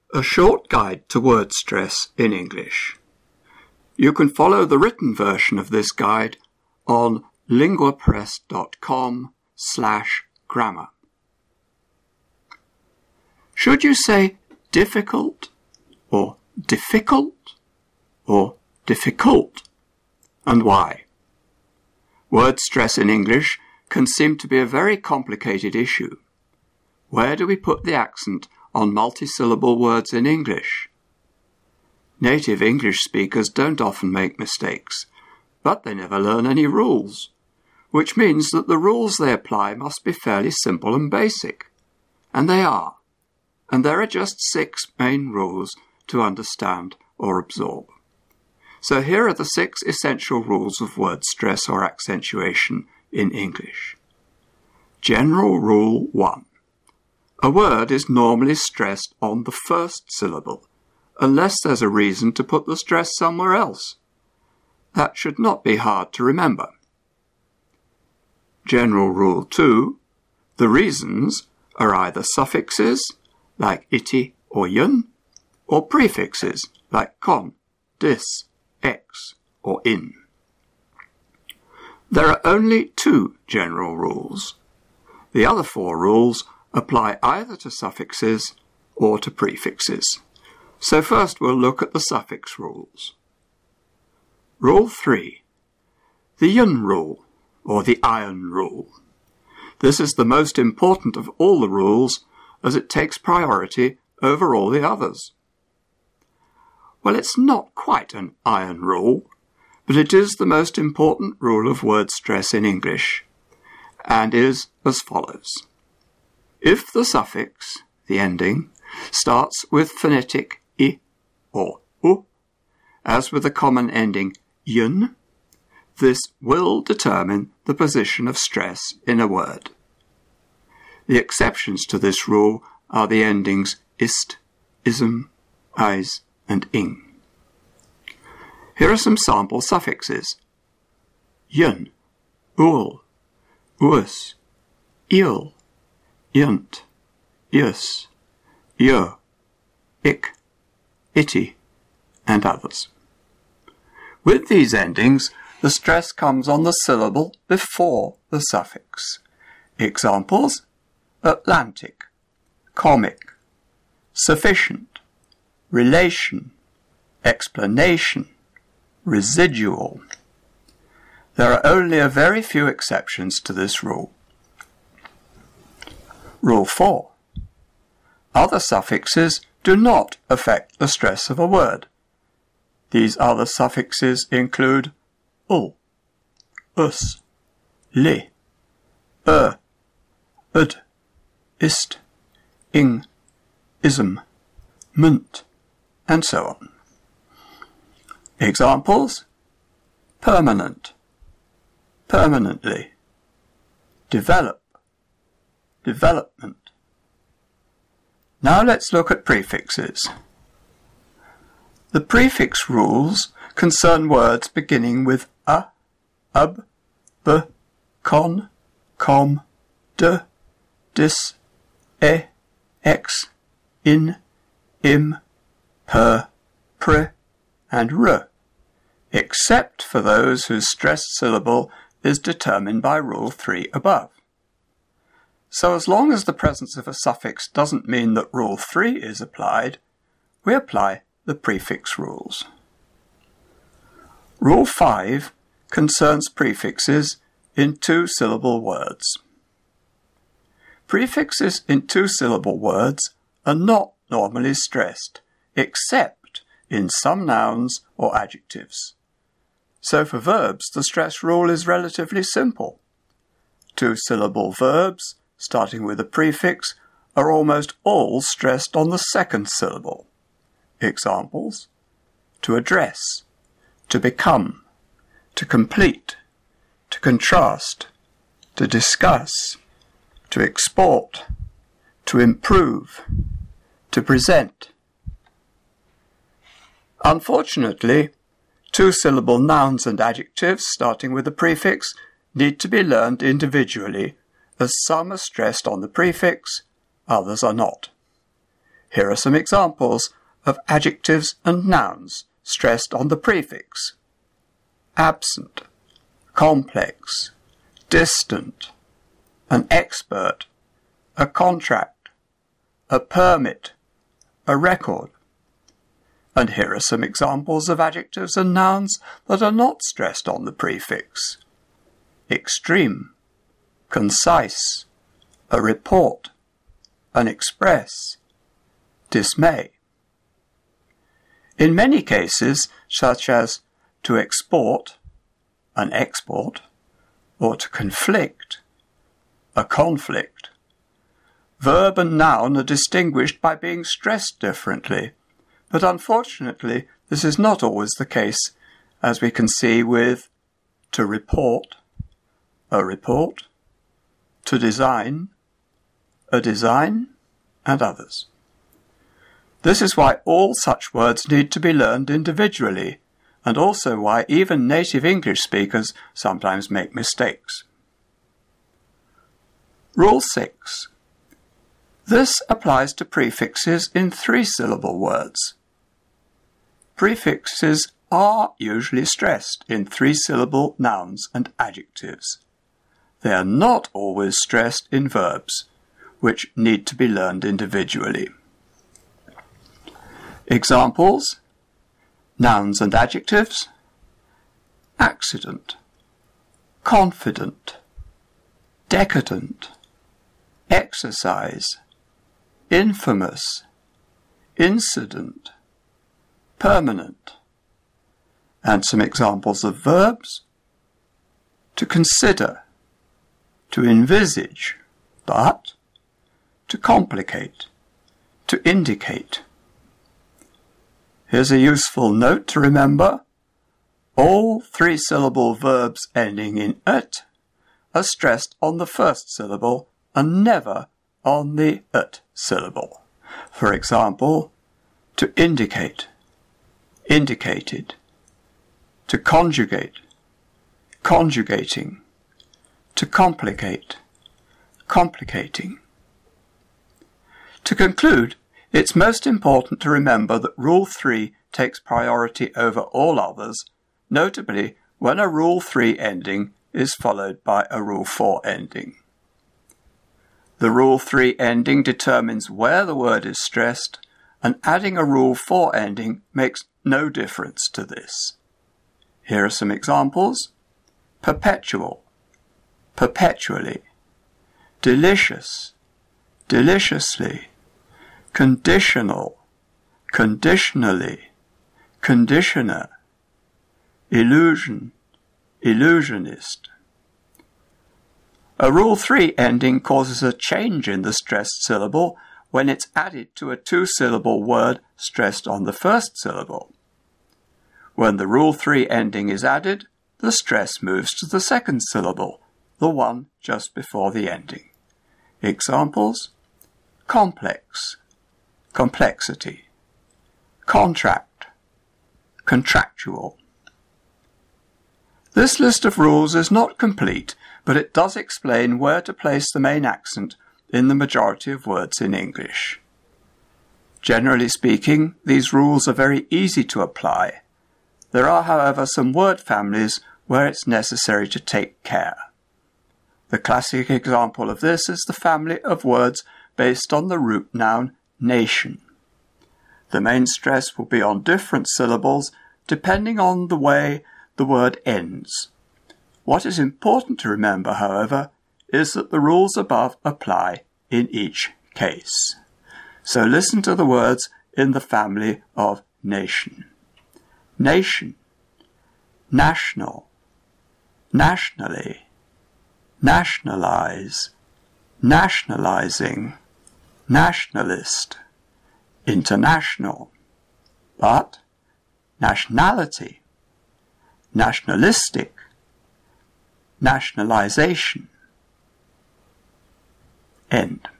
A short guide to word stress in English. You can follow the written version of this guide on linguapress.com/grammar. Should you say difficult or difficult or difficult, and why? Word stress in English can seem to be a very complicated issue. Where do we put the accent on multisyllable words in English? Native English speakers don't often make mistakes, but they never learn any rules, which means that the rules they apply must be fairly simple and basic. And they are. And there are just 6 main rules to understand or absorb. So here are the 6 essential rules of word stress or accentuation in English. General Rule 1. A word is normally stressed on the first syllable, unless there's a reason to put the stress somewhere else. That should not be hard to remember. General Rule 2. The reasons are either suffixes, like iti or yun, or prefixes, like con, dis, ex, or in. There are only 2 general rules. The other 4 rules apply either to suffixes or to prefixes. So first we'll look at the suffix rules. Rule 3. The yun rule, or the iron rule. This is the most important of all the rules, as it takes priority over all the others. Well, it's not quite an iron rule, but it is the most important rule of word stress in English, and is as follows. If the suffix, the ending, starts with phonetic I or U, as with the common ending yun, this will determine the position of stress in a word. The exceptions to this rule are the endings ist, ism, eis, and ing. Here are some sample suffixes. Yun, ul, us, il, yunt, yus, yo, ik, iti, and others. With these endings, the stress comes on the syllable before the suffix. Examples: Atlantic, comic, sufficient, relation, explanation, residual. There are only a very few exceptions to this rule. Rule 4. Other suffixes do not affect the stress of a word. These other suffixes include ul, us, li, ud, ist, ing, ism, munt, and so on. Examples: permanent, permanently, develop, development. Now let's look at prefixes. The prefix rules concern words beginning with a, ub, b, con, com, de, dis, e, ex, in, im, per, pre, and r, except for those whose stressed syllable is determined by Rule 3 above. So as long as the presence of a suffix doesn't mean that Rule 3 is applied, we apply the prefix rules. Rule 5 concerns prefixes in 2-syllable words. Prefixes in 2-syllable words are not normally stressed, except in some nouns or adjectives. So for verbs, the stress rule is relatively simple. 2-syllable verbs, starting with a prefix, are almost all stressed on the second syllable. Examples: to address, to become, to complete, to contrast, to discuss, to export, to improve, to present. Unfortunately, 2-syllable nouns and adjectives starting with a prefix need to be learned individually, as some are stressed on the prefix, others are not. Here are some examples of adjectives and nouns stressed on the prefix: absent, complex, distant, an expert, a contract, a permit, a record. And here are some examples of adjectives and nouns that are not stressed on the prefix: extreme, concise, a report, an express, dismay. In many cases, such as to export, an export, or to conflict, a conflict, verb and noun are distinguished by being stressed differently, but unfortunately this is not always the case, as we can see with to report, a report, to design, a design, and others. This is why all such words need to be learned individually, and also why even native English speakers sometimes make mistakes. Rule 6. This applies to prefixes in 3-syllable words. Prefixes are usually stressed in 3-syllable nouns and adjectives. They are not always stressed in verbs, which need to be learned individually. Examples: nouns and adjectives: accident, confident, decadent, exercise, infamous, incident, permanent. And some examples of verbs: to consider, to envisage, but, to complicate, to indicate. Here's a useful note to remember. All 3-syllable verbs ending in "-ut" are stressed on the first syllable and never on the "ut" syllable. For example, to indicate, indicated, to conjugate, conjugating, to complicate, complicating. To conclude, it's most important to remember that Rule 3 takes priority over all others, notably when a Rule 3 ending is followed by a Rule 4 ending. The Rule 3 ending determines where the word is stressed, and adding a Rule 4 ending makes no difference to this. Here are some examples: perpetual, perpetually, delicious, deliciously, conditional, conditionally, conditioner, illusion, illusionist. A Rule 3 ending causes a change in the stressed syllable when it's added to a 2-syllable word stressed on the first syllable. When the Rule 3 ending is added, the stress moves to the second syllable, the one just before the ending. Examples: complex, complexity, contract, contractual. This list of rules is not complete, but it does explain where to place the main accent in the majority of words in English. Generally speaking, these rules are very easy to apply. There are, however, some word families where it's necessary to take care. The classic example of this is the family of words based on the root noun nation. The main stress will be on different syllables depending on the way the word ends. What is important to remember, however, is that the rules above apply in each case. So listen to the words in the family of nation. Nation, national, nationally, nationalize, nationalizing, nationalist, international, but nationality, nationalistic, nationalization. End.